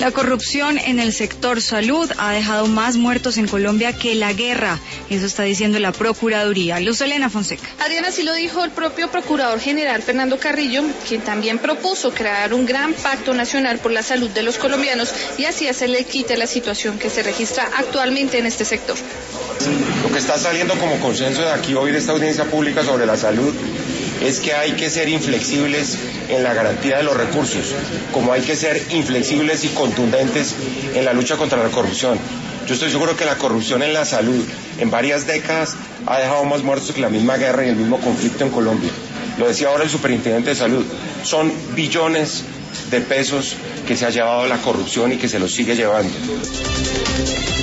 La corrupción en el sector salud ha dejado más muertos en Colombia que la guerra. Eso está diciendo la Procuraduría. Luz Helena Fonseca. Adriana, así lo dijo el propio Procurador General Fernando Carrillo, quien también propuso crear un gran pacto nacional por la salud de los colombianos y así hacerle quite a la situación que se registra actualmente en este sector. Lo que está saliendo como consenso de aquí hoy de esta audiencia pública sobre la salud es que hay que ser inflexibles en la garantía de los recursos, como hay que ser inflexibles y contundentes en la lucha contra la corrupción. Yo estoy seguro que la corrupción en la salud en varias décadas ha dejado más muertos que la misma guerra y el mismo conflicto en Colombia. Lo decía ahora el superintendente de salud, son billones de pesos que se ha llevado la corrupción y que se los sigue llevando.